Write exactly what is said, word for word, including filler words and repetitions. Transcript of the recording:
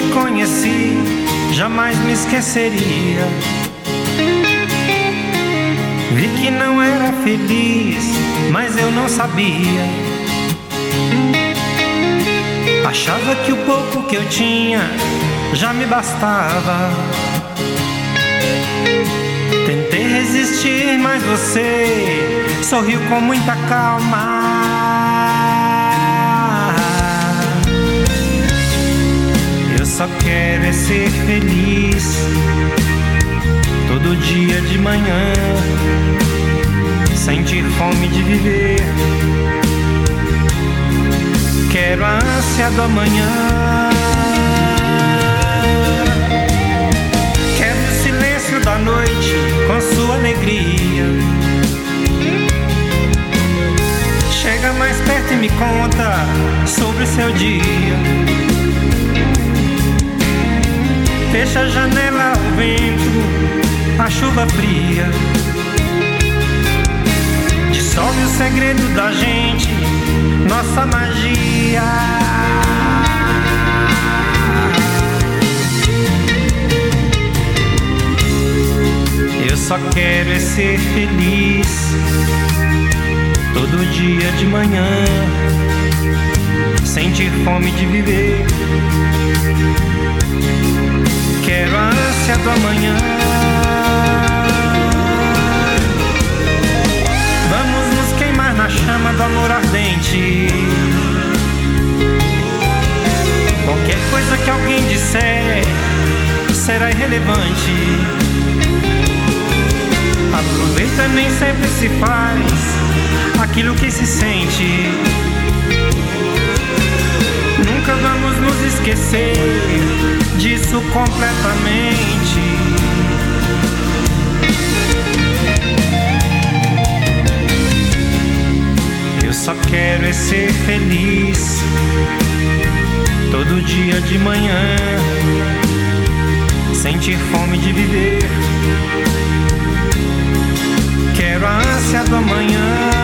conheci, jamais me esqueceria. Vi que não era feliz, mas eu não sabia. Achava que o pouco que eu tinha já me bastava. Tentei resistir, mas você sorriu com muita calma. Eu só quero é ser feliz todo dia de manhã, sentir fome de viver. Quero a ânsia do amanhã. Quero o silêncio da noite com sua alegria. Chega mais perto e me conta sobre o seu dia. Fecha a janela ao vento, a chuva fria. Dissolve o segredo da gente, nossa magia. Eu só quero é ser feliz todo dia de manhã, sentir fome de viver. Quero a ânsia do amanhã. Vamos nos queimar na chama do amor ardente. Qualquer coisa que alguém disser será irrelevante. Aproveita, nem sempre se faz aquilo que se sente. Nunca vamos nos esquecer disso completamente. Eu só quero é ser feliz todo dia de manhã, sentir fome de viver. Quero a ânsia do amanhã.